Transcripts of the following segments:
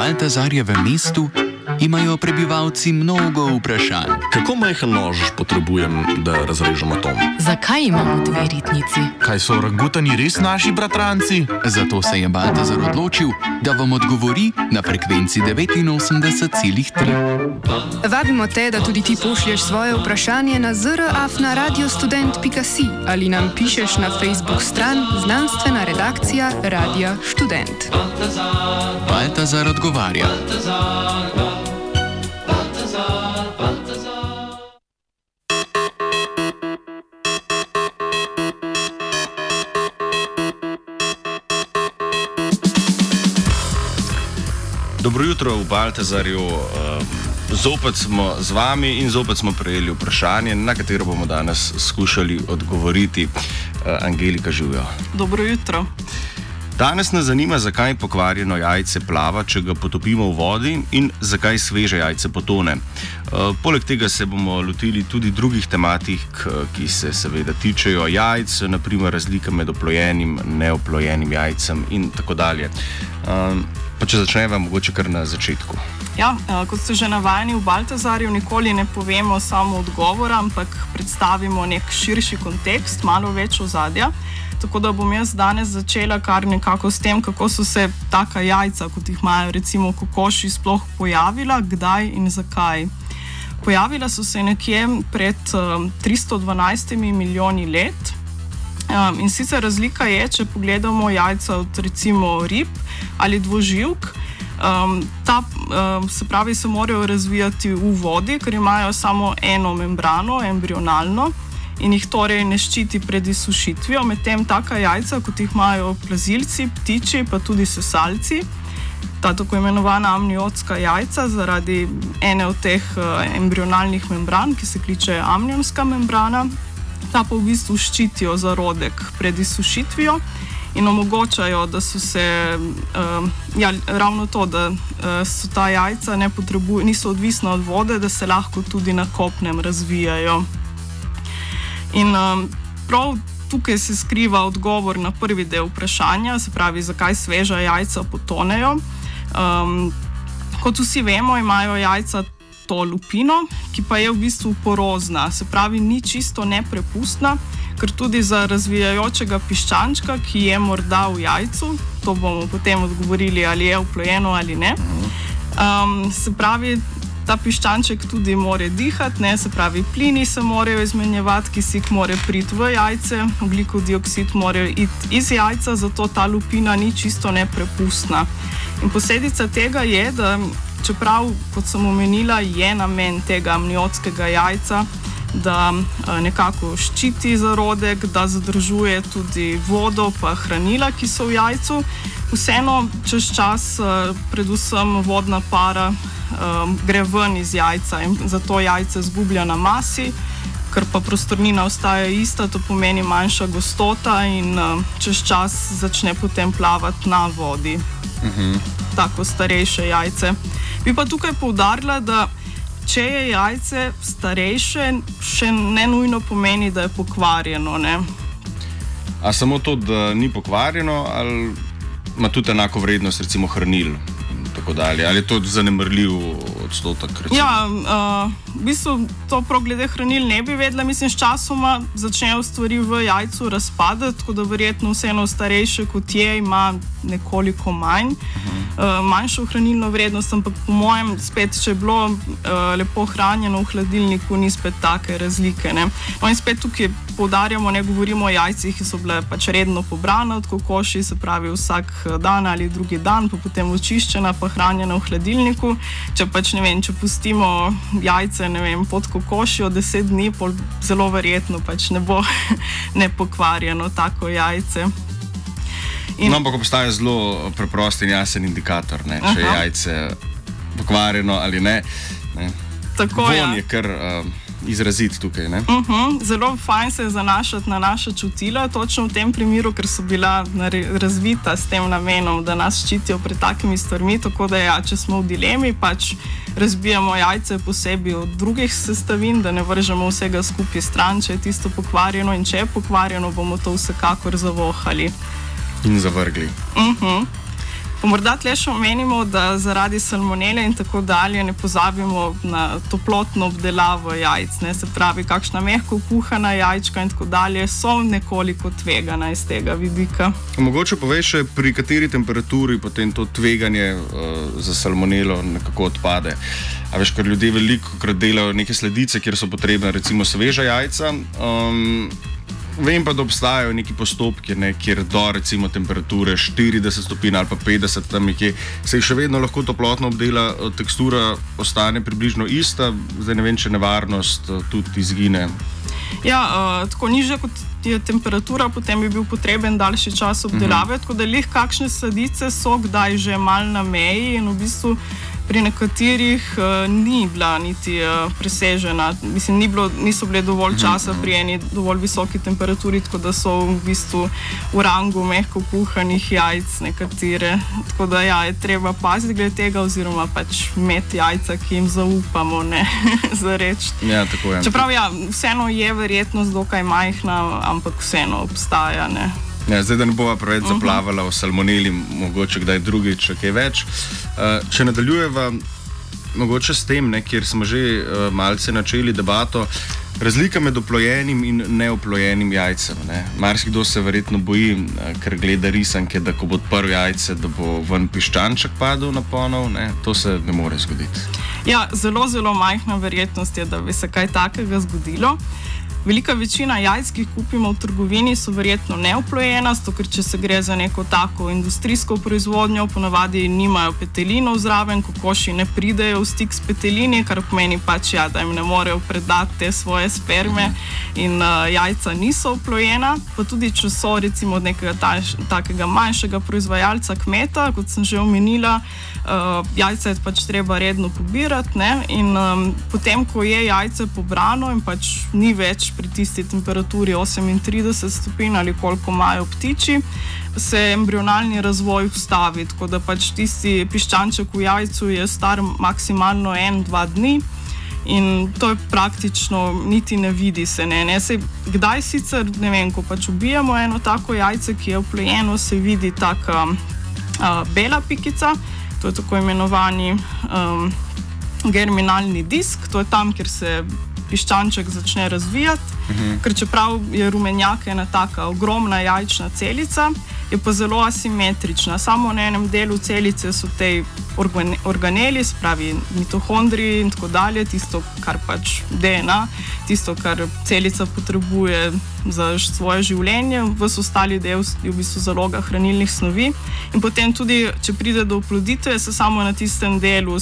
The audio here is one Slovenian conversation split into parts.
Baltazarjevem mestu imajo prebivalci mnogo vprašanj. Kako majhen nož potrebujem, da razrežem atom? Zakaj imamo dve ritnici? Kaj so orangutani res naši bratranci? Zato se je Baltazar odločil, da vam odgovori na frekvenci 89,3. Vabimo te, da tudi ti pošlješ svoje vprašanje na zr@radiostudent.si ali nam pišeš na Facebook stran Znanstvena redakcija Radia Študent. Baltazar odgovarja. Dobro jutro v Baltazarju. Zopet smo z vami in zopet smo prejeli vprašanje, na katero bomo danes skušali odgovoriti. Angelika, živijo. Dobro jutro. Danes nas zanima, zakaj pokvarjeno jajce plava, če ga potopimo v vodi, in zakaj sveže jajce potone. Poleg tega se bomo lotili tudi drugih tematik, ki se seveda tičejo jajc, naprimer razlika med oplojenim in neoplojenim jajcem in tako dalje. Pa če začneva mogoče kar na začetku. Ja, kot ste že navajeni v Baltazarju, nikoli ne povemo samo odgovora, ampak predstavimo nek širši kontekst, malo več ozadja. Tako da bom jaz danes začela kar nekako s tem, kako so se taka jajca, kot jih imajo recimo kokoši, sploh pojavila, kdaj in zakaj. Pojavila so se nekje pred 312 milijoni let. In sicer razlika je, če pogledamo jajca od recimo rib ali dvoživk, se pravi, se morajo razvijati v vodi, ker imajo samo eno membrano, embrionalno, in jih torej ne ščiti pred izsušitvijo, medtem taka jajca, kot jih imajo plazilci, ptiči, pa tudi sesalci, ta tako imenovana amniotska jajca, zaradi ene od teh embrionalnih membran, ki se kliče amnionska membrana, ta pa v bistvu ščitijo zarodek pred izsušitvijo in omogočajo, da so se, ravno to, da so ta jajca niso odvisna od vode, da se lahko tudi na kopnem razvijajo. In prav tukaj se skriva odgovor na prvi del vprašanja, se pravi, zakaj sveža jajca potonejo. Kot vsi vemo, imajo jajca to lupino, ki pa je v bistvu porozna, se pravi, ni čisto neprepustna, ker tudi za razvijajočega piščančka, ki je morda v jajcu, to bomo potem odgovorili, ali je oplojeno ali ne, se pravi, ta piščanček tudi more dihati, se pravi, plini se morajo izmenjevati, kisik more priti v jajce, ogljikov dioksid morajo iti iz jajca, zato ta lupina ni čisto neprepustna. In posledica tega je, da čeprav, kot sem omenila, je namen tega amniotskega jajca, da nekako ščiti zarodek, da zadržuje tudi vodo pa hranila, ki so v jajcu, vseeno čez čas, predvsem vodna para, gre ven iz jajca in zato jajce izgublja na masi, ker pa prostornina ostaja ista, to pomeni manjša gostota in čez čas začne potem plavati na vodi. Tako starejše jajce. Bi pa tukaj poudarila, da če je jajce starejše, še ne nujno pomeni, da je pokvarjeno, ne? A samo to, da ni pokvarjeno, ali ima tudi enako vrednost, recimo hranil in tako dalje? Ali je to zanemrljiv odstotek? Recimo? Ja, v bistvu to prav glede hranil ne bi vedela. Mislim, s časoma začnejo stvari v jajcu razpadati, tako da verjetno vseeno starejše kot je, ima nekoliko manjšo hranilno vrednost, ampak po mojem spet, če je bilo lepo hranjeno v hladilniku, ni spet take razlike, ne. No in spet tukaj poudarjamo, ne govorimo o jajcih, ki so bile pač redno pobrane od kokoši, se pravi vsak dan ali drugi dan, pa potem očiščena, pa hranjena v hladilniku. Če pač, ne vem, če pustimo jajce, ne vem, pod kokošijo 10 dni, pol zelo verjetno pač ne bo nepokvarjeno tako jajce. No, ampak obstaja zelo preprost in jasen indikator, ne, če je jajce pokvarjeno ali ne. Tako, Von je kar izrazit tukaj, ne? Zelo fajn se je zanašati na naša čutila, točno v tem primeru, ker so bila razvita s tem namenom, da nas ščitijo pred takimi stvarmi, tako da ja, če smo v dilemi, pač razbijamo jajce posebej od drugih sestavin, da ne vržemo vsega skupaj stran, če je tisto pokvarjeno, in če je pokvarjeno, bomo to vsekakor zavohali. In zavrgli. Pa morda tle še omenimo, da zaradi salmonele in tako dalje ne pozabimo na toplotno obdelavo jajc, ne? Se pravi, kakšna mehko kuhana jajčka in tako dalje so nekoliko tvegana iz tega vidika. Mogoče poveš še, pri kateri temperaturi potem to tveganje za salmonelo nekako odpade. A veš, ker ljudje velikokrat delajo neke sledice, kjer so potrebne recimo sveža jajca. Vem pa, da obstajajo neki postopki, kjer do recimo temperature 40 stopinj ali pa 50 tam nekje, se še vedno lahko toplotno obdela, tekstura ostane približno ista, zdaj ne vem, če nevarnost tudi izgine. Ja, tako nižja kot je temperatura, potem bi bil potreben daljši čas obdelave, tako da lih kakšne sladice so kdaj že mal na meji in v bistvu pri nekaterih ni bila niti presežena. Mislim, niso bile dovolj časa pri eni dovolj visoki temperaturi, tako da so v bistvu v rangu mehko kuhanih jajc nekatere. Tako da ja, je treba paziti glede tega oziroma pač imeti jajca, ki jim zaupamo, ne, za reči. Ja, tako je. Čeprav ja, vseeno je verjetnost dokaj majhna, ampak vseeno obstaja, ne. Ja, zdaj, da ne bova preveč zaplavala o salmoneli, mogoče kdaj drugič, kaj več. Če nadaljujeva mogoče s tem, kjer smo že malce načeli debato, razlika med oplojenim in neoplojenim jajcem. Marsikdo se verjetno boji, ker gleda risanke, da ko bo odprl jajce, da bo ven piščanček padel na ponev. To se ne more zgoditi. Ja, zelo, zelo majhna verjetnost je, da bi se kaj takega zgodilo. Velika večina jajc, ki jih kupimo v trgovini, so verjetno neoplojena, zato ker če se gre za neko tako industrijsko proizvodnjo, ponavadi nimajo petelinov zraven, kokoši ne pridejo v stik s petelini, kar pomeni pač, ja, da jim ne morejo predati te svoje sperme in jajca niso oplojena. Pa tudi, če so recimo od nekega takega manjšega proizvajalca kmeta, kot sem že omenila, jajca je pač treba redno pobirati, ne? In potem, ko je jajce pobrano in pač ni več pri tisti temperaturi 38 stopinj ali koliko imajo ptiči, se embrionalni razvoj ustavi, tako da pač tisti piščanček v jajcu je star maksimalno 1-2 dni in to je praktično niti ne vidi se, ne. Kdaj sicer, ne vem, ko pač ubijamo eno tako jajce, ki je oplojeno, se vidi taka bela pikica, to je tako imenovani germinalni disk, to je tam, kjer se piščanček začne razvijati, ker čeprav je rumenjak ena taka ogromna jajčna celica, je pa zelo asimetrična. Samo na enem delu celice so te organeli, spravi mitohondriji in tako dalje, tisto, kar pač DNA, tisto, kar celica potrebuje za svoje življenje, ves ostali del je v bistvu zaloga hranilnih snovi. In potem tudi, če pride do oploditve, se samo na tistem delu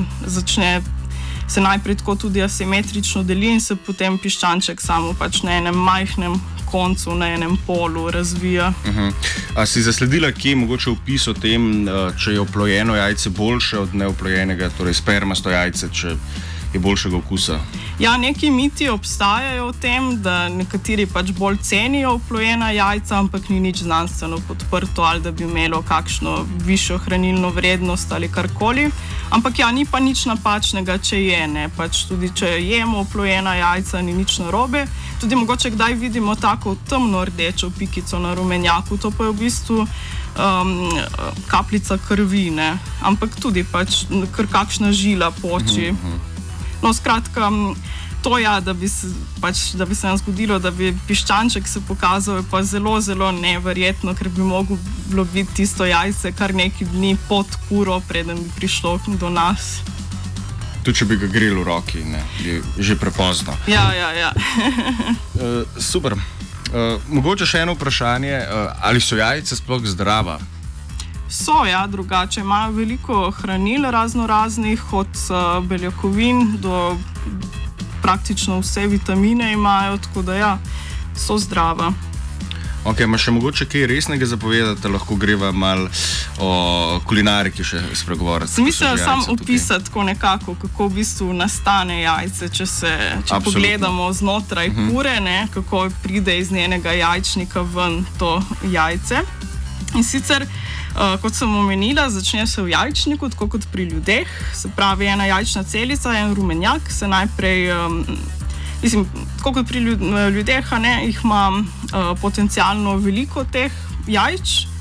se najprej tako tudi asimetrično deli in se potem piščanček samo pač na enem majhnem koncu, na enem polu razvija. A si zasledila kje mogoče opis o tem, če je oplojeno jajce boljše od neoplojenega, torej spermasto jajce, če je boljšega okusa? Ja, neki miti obstajajo o tem, da nekateri pač bolj cenijo oplojena jajca, ampak ni nič znanstveno podprto ali da bi imelo kakšno višjo hranilno vrednost ali karkoli. Ampak ja, ni pa nič napačnega, če je, ne. Pač tudi če jemo oplojena jajca, ni nič narobe. Tudi mogoče kdaj vidimo tako temno rdečo pikico na rumenjaku, to pa je v bistvu kapljica krvi, ne. Ampak tudi pač kar kakšna žila poči. No, skratka, to ja, da bi se nam zgodilo, da bi piščanček se pokazal, je pa zelo, zelo neverjetno, ker bi moglo biti tisto jajce kar nekaj dni pod kuro, preden bi prišlo do nas. Tudi če bi ga greli v roki, ne, je že prepozno. Ja. Super. Mogoče še eno vprašanje, ali so jajce sploh zdrava? So, ja, drugače. Imajo veliko hranil raznoraznih, od beljakovin do praktično vse vitamine imajo, tako da ja, so zdrava. Ok, ima še mogoče kaj resnega zapovedati, lahko greva malo o kulinariki še spregovoriti. Mislim, sam opisati tako nekako, kako v bistvu nastane jajce, če pogledamo znotraj kure, ne, kako pride iz njenega jajčnika ven to jajce. In sicer, kot sem omenila, začne se v jajčniku, tako kot pri ljudeh, se pravi ena jajčna celica, en rumenjak, se najprej, tako kot pri ljudeh, jih ima potencialno veliko teh jajč,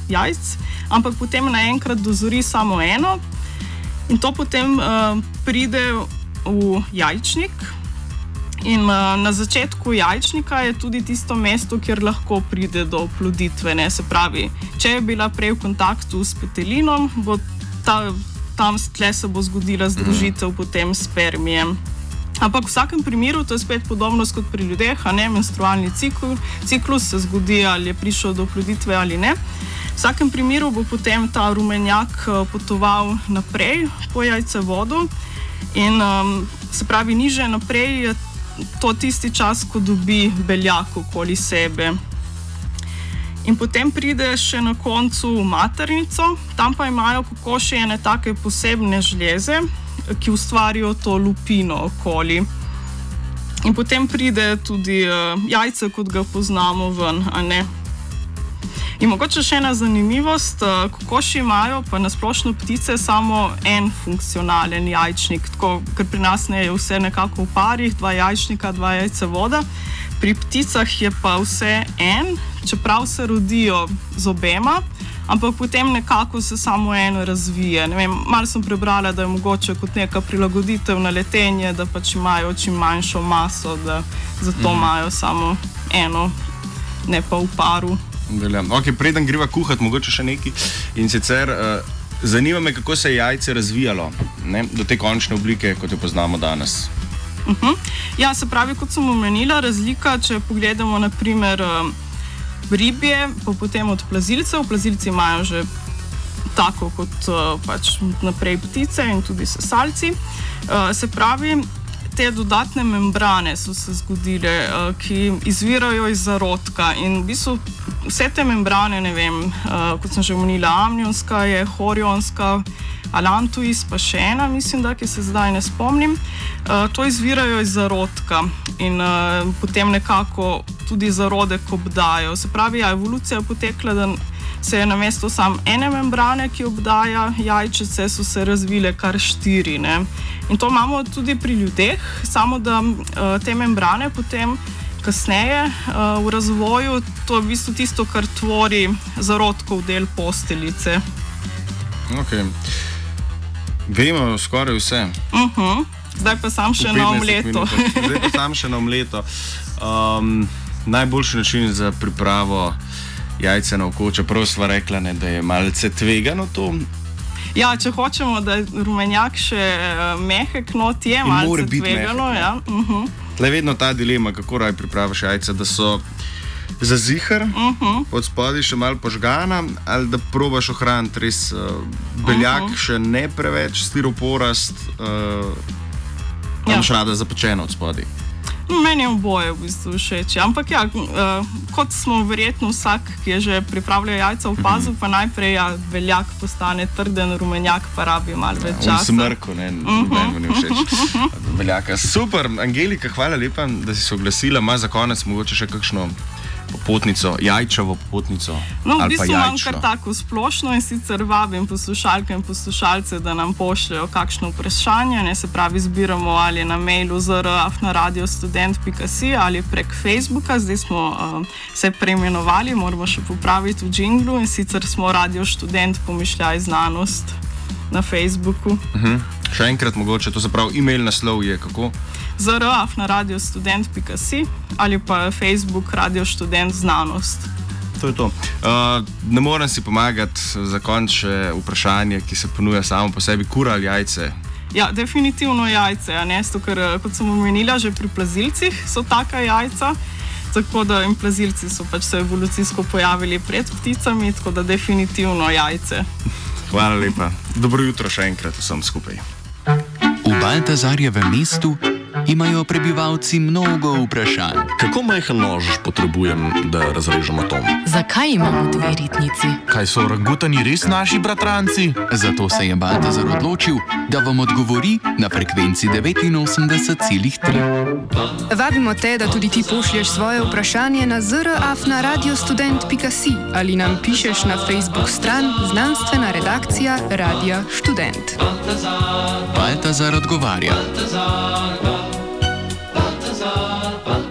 jajc, ampak potem naenkrat dozori samo eno in to potem pride v jajčnik. In na začetku jajčnika je tudi tisto mesto, kjer lahko pride do oploditve. Ne? Se pravi, če je bila prej v kontaktu s petelinom, bo tam tle se bo zgodila združitev potem spermije. Ampak v vsakem primeru, to je spet podobno kot pri ljudeh, menstrualni ciklus se zgodi, ali je prišel do oploditve ali ne. V vsakem primeru bo potem ta rumenjak potoval naprej po jajcevodu in se pravi, niže naprej je to tisti čas, ko dobi beljak okoli sebe. In potem pride še na koncu v maternico, tam pa imajo kokoši ene take posebne žleze, ki ustvarijo to lupino okoli. In potem pride tudi jajce, kot ga poznamo ven, a ne. In mogoče še ena zanimivost, kokoši imajo, pa nasplošno ptice, samo en funkcionalen jajčnik, tako, ker pri nas je vse nekako v parih, 2 jajčnika, 2 jajcevoda. Pri pticah je pa vse en, čeprav se rodijo z obema, ampak potem nekako se samo eno razvije. Ne vem, malo sem prebrala, da je mogoče kot neka prilagoditev na letenje, da pač imajo čim manjšo maso, da zato imajo samo eno, ne pa v paru. Ok, preden greva kuhati, mogoče še nekaj. In sicer zanima me, kako se je jajce razvijalo, ne, do te končne oblike, kot jo poznamo danes. Ja, se pravi, kot sem omenila, razlika, če pogledamo naprimer ribje, pa potem od plazilcev. Plazilci imajo že tako kot pač naprej ptice in tudi sesalci. Se pravi, te dodatne membrane so se zgodile, ki izvirajo iz zarodka in v bistvu vse te membrane, ne vem, kot sem že omenila, amnionska je, horionska, alantois, pa še ena, mislim, da, ki se zdaj ne spomnim, to izvirajo iz zarodka in potem nekako tudi zarodek obdajo. Se pravi, evolucija je potekla, da se je namesto samo ene membrane, ki obdaja jajčice, so se razvile kar 4. Ne? In to imamo tudi pri ljudeh, samo da te membrane potem kasneje v razvoju, to je v bistvu tisto, kar tvori zarodkov del posteljice. Ok. Vemo skoraj vse. Zdaj pa sam še na omleto. Zdaj pa sam še na omleto. Najboljši način za pripravo jajce na oko, čeprav sva rekla, ne, da je malce tvegano to. Ja, če hočemo, da je rumenjak še mehek, not je malce tvegano. Ja. Tle vedno ta dilema, kako raj pripraviš jajce, da so za zihar, od spodaj še malo požgana, ali da probaš ohraniti res beljak, še ne preveč stiroporast, imaš rada zapečeno od spodaj. Meni je oboje v bistvu všeč, ampak ja, kot smo verjetno vsak, ki je že pripravljal jajca opazil, pa najprej beljak postane trden, rumenjak pa rabi malo več časa. Smrko, ne, meni ni všeč beljaka. Super, Angelika, hvala lepa, da si se oglasila. Ima za konec mogoče še kakšno popotnico, jajčevo popotnico, no, ali pa jajčno? V bistvu imam kar tako splošno in sicer vabim poslušalke in poslušalce, da nam pošljajo kakšno vprašanje, ne, se pravi zbiramo ali na mailu zr@radiostudent.si ali prek Facebooka, zdaj smo se preimenovali, moramo še popraviti v džinglu in sicer smo Radio Študent pomišljaj znanost na Facebooku. Še enkrat mogoče, to se pravi, e-mail naslov je kako? zr@radiostudent.si ali pa Facebook Radio Študent znanost. To je to. Ne morem si pomagati za konec še vprašanje, ki se ponuja samo po sebi, kura ali jajce? Ja, definitivno jajce, ne? Ker, kot sem omenila, že pri plazilcih so taka jajca, tako da in plazilci so pač se evolucijsko pojavili pred pticami, tako da definitivno jajce. Hvala lepa. Dobro jutro še enkrat vsem skupaj. V Baltazarjevem mestu imajo prebivalci mnogo vprašanj. Kako majhen nož potrebujem, da razrežem atom? Zakaj imamo 2 ritnici? Kaj so orangutani res naši bratranci? Zato se je Baltazar odločil, da vam odgovori na frekvenci 89,3. Vabimo te, da tudi ti pošlješ svoje vprašanje na zr@radiostudent.si ali nam pišeš na Facebook stran Znanstvena redakcija Radia Študent. Baltazar odgovarja.